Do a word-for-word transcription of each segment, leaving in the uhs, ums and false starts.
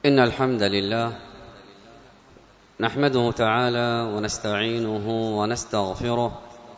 إن الحمد لله نحمده تعالى ونستعينه ونستغفره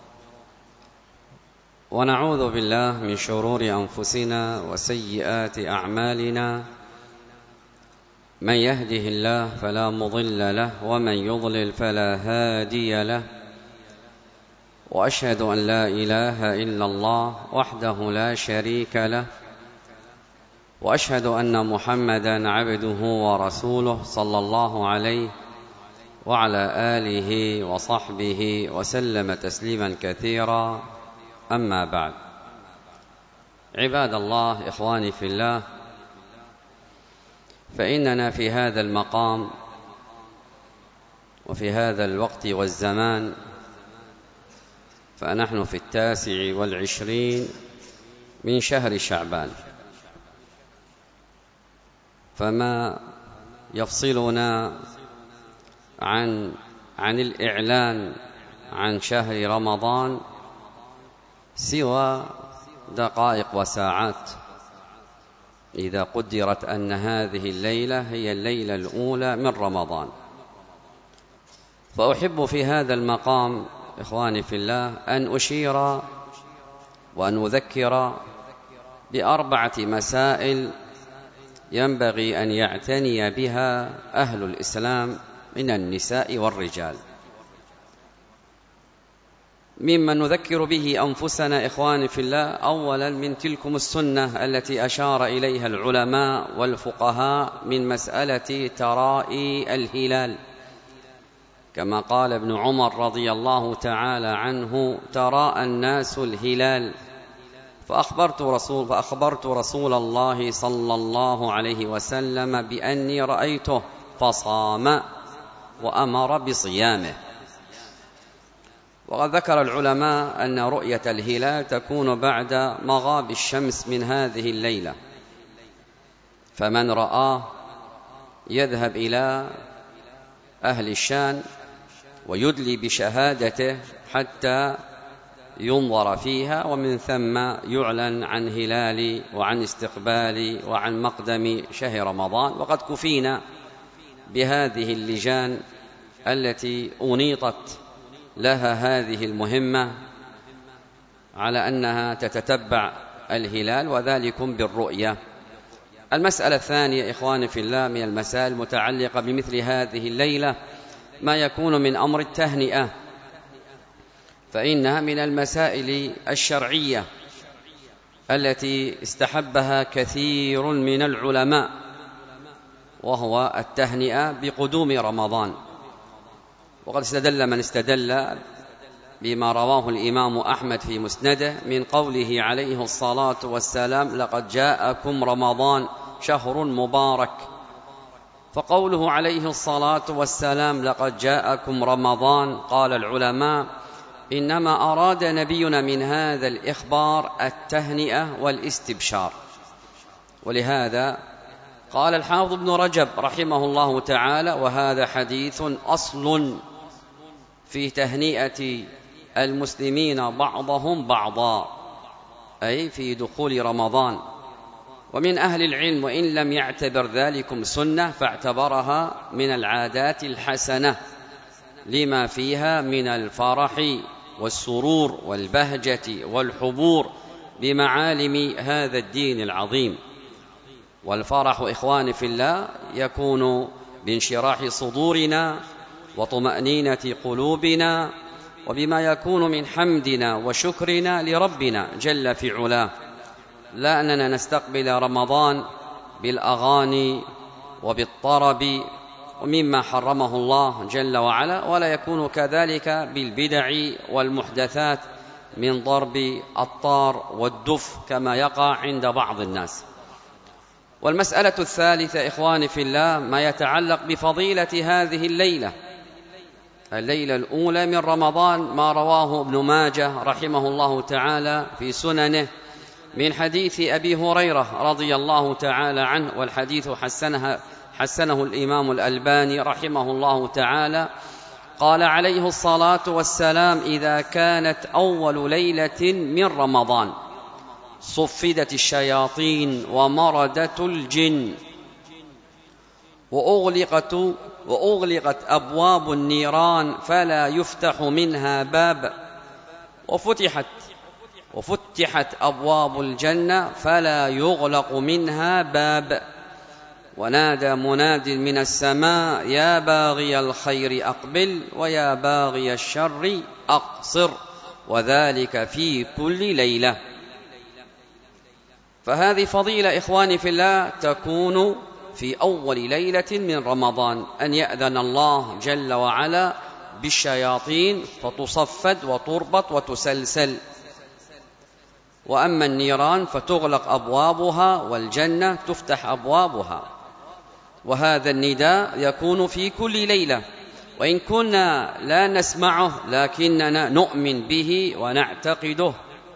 ونعوذ بالله من شرور أنفسنا وسيئات أعمالنا. من يهده الله فلا مضل له ومن يضلل فلا هادي له، وأشهد أن لا إله إلا الله وحده لا شريك له، وأشهد أن محمدًا عبده ورسوله صلى الله عليه وعلى آله وصحبه وسلم تسليمًا كثيرا. أما بعد، عباد الله، إخواني في الله، فإننا في هذا المقام وفي هذا الوقت والزمان فنحن في التاسع والعشرين من شهر شعبان، فما يفصلنا عن عن الإعلان عن شهر رمضان سوى دقائق وساعات، إذا قدرت أن هذه الليلة هي الليلة الأولى من رمضان. فأحب في هذا المقام إخواني في الله أن أشير وأن أذكر بأربعة مسائل ينبغي أن يعتني بها أهل الإسلام من النساء والرجال، مما نذكر به أنفسنا إخواني في الله. أولا، من تلكم السنة التي أشار إليها العلماء والفقهاء من مسألة ترائي الهلال، كما قال ابن عمر رضي الله تعالى عنه: تراءى الناس الهلال فأخبرت رسول, فأخبرت رسول الله صلى الله عليه وسلم بأني رأيته فصام وأمر بصيامه. وقد ذكر العلماء أن رؤية الهلال تكون بعد مغاب الشمس من هذه الليلة، فمن رآه يذهب إلى أهل الشان ويدلي بشهادته حتى ينظر فيها، ومن ثم يعلن عن هلال وعن استقبال وعن مقدم شهر رمضان. وقد كفينا بهذه اللجان التي أنيطت لها هذه المهمة على أنها تتتبع الهلال، وذلكم بالرؤية. المسألة الثانية إخواني في الله من المسائل المتعلقة بمثل هذه الليلة ما يكون من أمر التهنئة، فإنها من المسائل الشرعية التي استحبها كثير من العلماء، وهو التهنئة بقدوم رمضان. وقد استدل من استدل بما رواه الإمام أحمد في مسنده من قوله عليه الصلاة والسلام: لقد جاءكم رمضان شهر مبارك. فقوله عليه الصلاة والسلام لقد جاءكم رمضان، قال العلماء إنما أراد نبينا من هذا الإخبار التهنئة والاستبشار. ولهذا قال الحافظ ابن رجب رحمه الله تعالى: وهذا حديث أصل في تهنئة المسلمين بعضهم بعضا، أي في دخول رمضان. ومن أهل العلم وإن لم يعتبر ذلكم سنة فاعتبرها من العادات الحسنة لما فيها من الفرح والسرور والبهجة والحبور بمعالم هذا الدين العظيم. والفرح إخواني في الله يكون بانشراح صدورنا وطمأنينة قلوبنا، وبما يكون من حمدنا وشكرنا لربنا جل في علاه، لا أننا نستقبل رمضان بالأغاني وبالطرب ومما حرمه الله جل وعلا، ولا يكون كذلك بالبدع والمحدثات من ضرب الطار والدف كما يقع عند بعض الناس. والمسألة الثالثة إخواني في الله ما يتعلق بفضيلة هذه الليلة، الليلة الأولى من رمضان، ما رواه ابن ماجه رحمه الله تعالى في سننه من حديث أبي هريرة رضي الله تعالى عنه، والحديث حسنه, حسنه الإمام الألباني رحمه الله تعالى. قال عليه الصلاة والسلام: إذا كانت أول ليلة من رمضان صفدت الشياطين ومردت الجن وأغلقت, وأغلقت أبواب النيران فلا يفتح منها باب، وفتحت وفتحت أبواب الجنة فلا يغلق منها باب. ونادى مناد من السماء يا باغي الخير أقبل ويا باغي الشر أقصر، وذلك في كل ليلة. فهذه فضيلة إخواني في الله تكون في أول ليلة من رمضان، أن يأذن الله جل وعلا بالشياطين فتصفد وتربط وتسلسل، وأما النيران فتغلق أبوابها والجنة تفتح أبوابها. وهذا النداء يكون في كل ليلة، وإن كنا لا نسمعه لكننا نؤمن به ونعتقده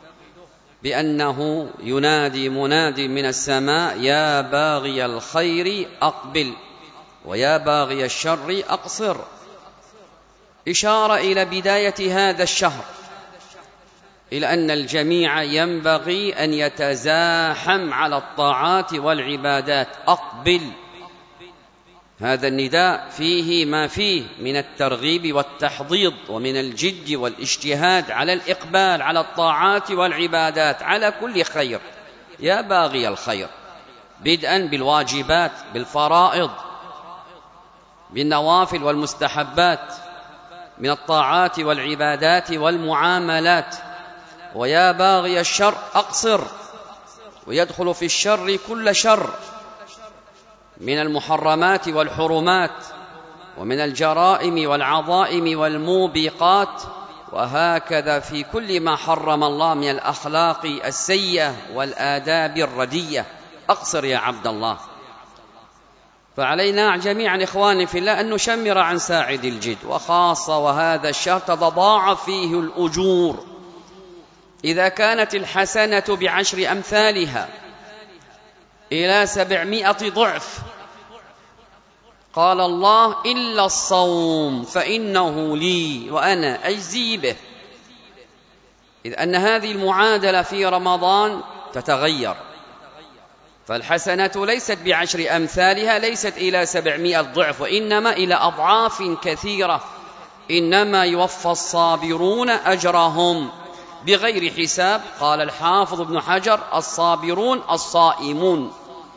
بأنه ينادي مناد من السماء يا باغي الخير أقبل ويا باغي الشر أقصر، إشارة إلى بداية هذا الشهر، إلى أن الجميع ينبغي أن يتزاحم على الطاعات والعبادات. أقبل، هذا النداء فيه ما فيه من الترغيب والتحضيض ومن الجد والاجتهاد على الإقبال على الطاعات والعبادات على كل خير. يا باغي الخير، بدءا بالواجبات بالفرائض بالنوافل والمستحبات من الطاعات والعبادات والمعاملات. ويا باغي الشر أقصر، ويدخل في الشر كل شر من المحرمات والحرمات ومن الجرائم والعظائم والموبقات، وهكذا في كل ما حرم الله من الأخلاق السيئة والآداب الردية. أقصر يا عبد الله. فعلينا جميعا إخواني في الله أن نشمر عن ساعد الجد، وخاصة وهذا الشهر تتضاعف فيه الأجور، إذا كانت الحسنة بعشر أمثالها إلى سبعمائة ضعف. قال الله إلا الصوم فإنه لي وأنا أجزي به، إذ أن هذه المعادلة في رمضان تتغير، فالحسنة ليست بعشر أمثالها، ليست إلى سبعمائة ضعف، وإنما إلى أضعاف كثيرة. إنما يوفى الصابرون أجرهم بغير حساب. قال الحافظ ابن حجر الصابرون الصائمون،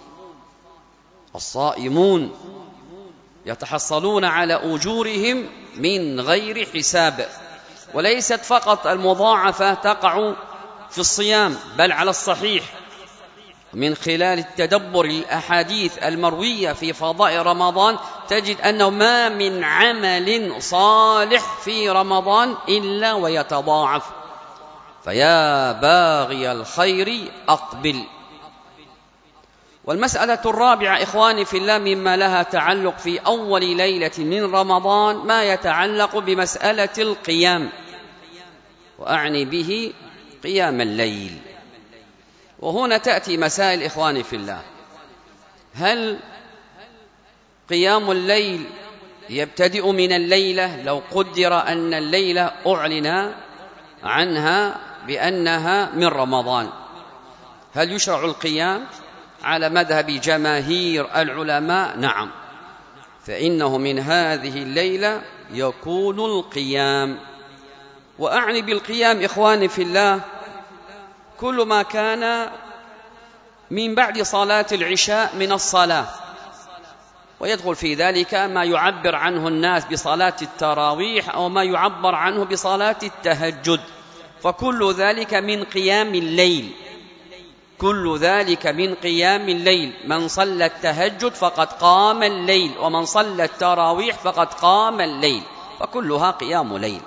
الصائمون يتحصلون على أجورهم من غير حساب. وليست فقط المضاعفة تقع في الصيام، بل على الصحيح من خلال التدبر الأحاديث المروية في فضاء رمضان تجد أنه ما من عمل صالح في رمضان إلا ويتضاعف. فيا باغي الخير أقبل. والمسألة الرابعة إخواني في الله مما لها تعلق في أول ليلة من رمضان ما يتعلق بمسألة القيام، وأعني به قيام الليل. وهنا تأتي مسائل إخواني في الله. هل قيام الليل يبتدئ من الليلة لو قدر أن الليلة أعلن عنها بأنها من رمضان؟ هل يشرع القيام؟ على مذهب جماهير العلماء نعم، فإنه من هذه الليلة يكون القيام. وأعني بالقيام إخواني في الله كل ما كان من بعد صلاة العشاء من الصلاة، ويدخل في ذلك ما يعبر عنه الناس بصلاة التراويح أو ما يعبر عنه بصلاة التهجد، فكل ذلك من قيام الليل، كل ذلك من قيام الليل. من صلى التهجد فقد قام الليل، ومن صلى التراويح فقد قام الليل، فكلها قيام ليل.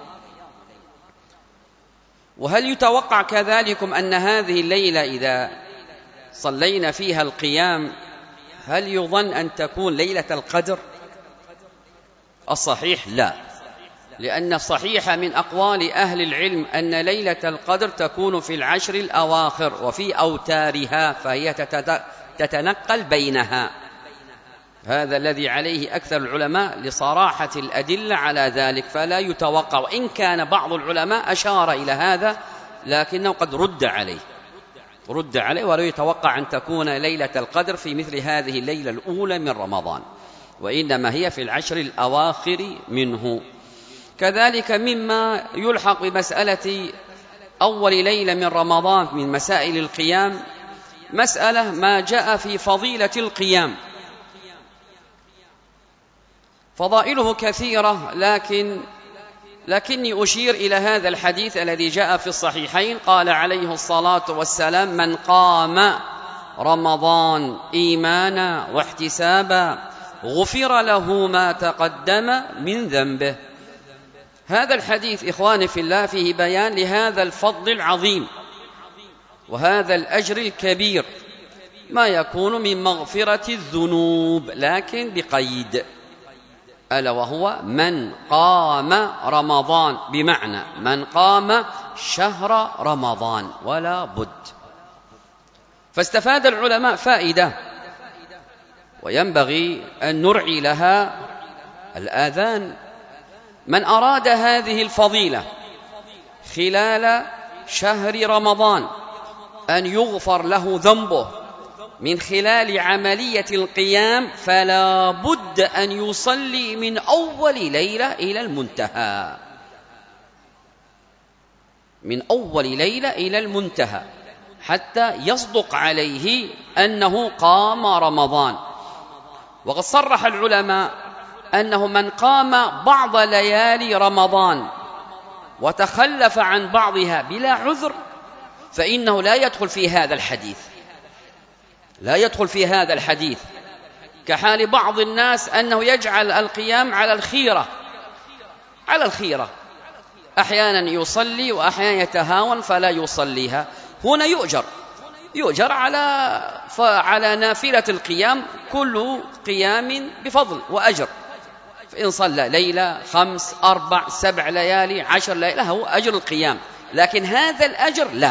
وهل يتوقع كذلكم أن هذه الليلة إذا صلينا فيها القيام هل يظن أن تكون ليلة القدر؟ الصحيح لا، لأن الصحيح من أقوال أهل العلم أن ليلة القدر تكون في العشر الأواخر وفي أوتارها، فهي تتنقل بينها. هذا الذي عليه أكثر العلماء لصراحة الأدلة على ذلك، فلا يتوقع، وإن كان بعض العلماء أشار إلى هذا لكنه قد رد عليه رد عليه ولا يتوقع أن تكون ليلة القدر في مثل هذه الليلة الأولى من رمضان. وإنما هي في العشر الأواخر منه. كذلك مما يلحق بمسألة أول ليلة من رمضان من مسائل القيام مسألة ما جاء في فضيلة القيام. فضائله كثيرة، لكن لكني أشير إلى هذا الحديث الذي جاء في الصحيحين. قال عليه الصلاة والسلام: من قام رمضان إيمانا واحتسابا غفر له ما تقدم من ذنبه. هذا الحديث إخواني في الله فيه بيان لهذا الفضل العظيم وهذا الأجر الكبير، ما يكون من مغفرة الذنوب، لكن بقيد، ألا وهو من قام رمضان، بمعنى من قام شهر رمضان ولا بد. فاستفاد العلماء فائدة وينبغي أن نرعي لها الآذان. من أراد هذه الفضيلة خلال شهر رمضان أن يغفر له ذنبه من خلال عملية القيام، فلا بد أن يصلي من أول ليلة إلى المنتهى، من أول ليلة إلى المنتهى، حتى يصدق عليه أنه قام رمضان. وقد صرح العلماء أنه من قام بعض ليالي رمضان وتخلف عن بعضها بلا عذر فإنه لا يدخل في هذا الحديث، لا يدخل في هذا الحديث، كحال بعض الناس أنه يجعل القيام على الخيرة، على الخيرة، أحيانا يصلي وأحيانا يتهاون فلا يصليها. هنا يؤجر يؤجر على على نافلة القيام، كل قيام بفضل وأجر. فإن صلى ليلة، خمس، أربع، سبع ليالي، عشر ليلة، هو أجر القيام. لكن هذا الأجر لا،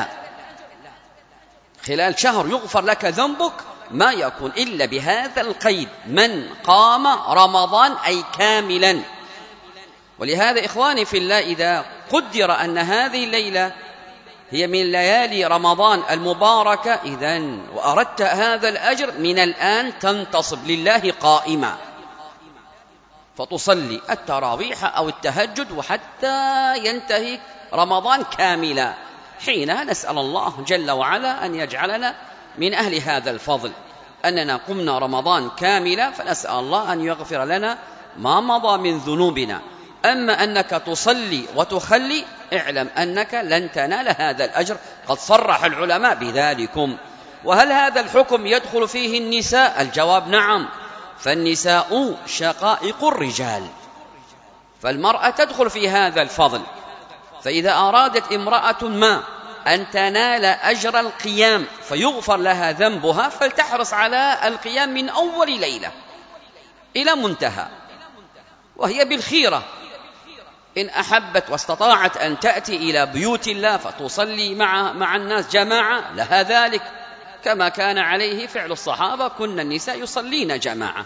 خلال شهر يغفر لك ذنبك ما يكون إلا بهذا القيد: من قام رمضان أي كاملا. ولهذا إخواني في الله، إذا قدر أن هذه الليلة هي من ليالي رمضان المباركة، إذن وأردت هذا الأجر من الآن تنتصب لله قائما، فتصلي التراويح أو التهجد وحتى ينتهي رمضان كاملا. حينها نسأل الله جل وعلا أن يجعلنا من أهل هذا الفضل، أننا قمنا رمضان كاملا، فنسأل الله أن يغفر لنا ما مضى من ذنوبنا. أما أنك تصلي وتخلي، اعلم أنك لن تنال هذا الأجر، قد صرح العلماء بذلكم. وهل هذا الحكم يدخل فيه النساء؟ الجواب نعم، فالنساء شقائق الرجال، فالمرأة تدخل في هذا الفضل. فإذا أرادت امرأة ما أن تنال أجر القيام فيغفر لها ذنبها، فلتحرص على القيام من أول ليلة إلى منتهى، وهي بالخيرة. إن أحبت واستطاعت أن تأتي إلى بيوت الله فتصلي مع مع الناس جماعة، لها ذلك، كما كان عليه فعل الصحابة، كن النساء يصلين جماعة.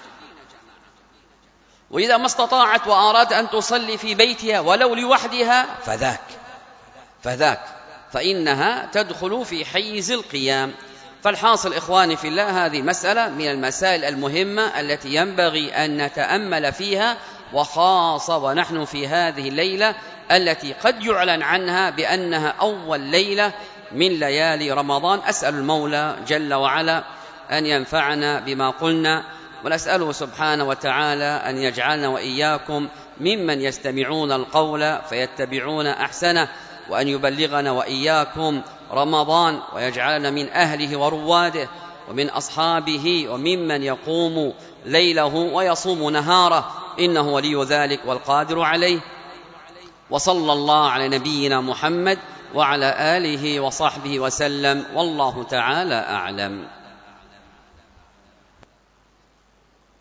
وإذا ما استطاعت وأراد أن تصلي في بيتها ولو لوحدها فذاك فذاك فإنها تدخل في حيز القيام. فالحاصل إخواني في الله، هذه مسألة من المسائل المهمة التي ينبغي أن نتأمل فيها، وخاصة ونحن في هذه الليلة التي قد يعلن عنها بأنها أول ليلة من ليالي رمضان. أسأل المولى جل وعلا أن ينفعنا بما قلنا، ونسأله سبحانه وتعالى أن يجعلنا وإياكم ممن يستمعون القول فيتبعون أحسنه، وأن يبلغنا وإياكم رمضان ويجعلنا من أهله ورواده ومن أصحابه وممن يقوم ليله ويصوم نهاره، إنه ولي ذلك والقادر عليه. وصلى الله على نبينا محمد وعلى آله وصحبه وسلم، والله تعالى أعلم.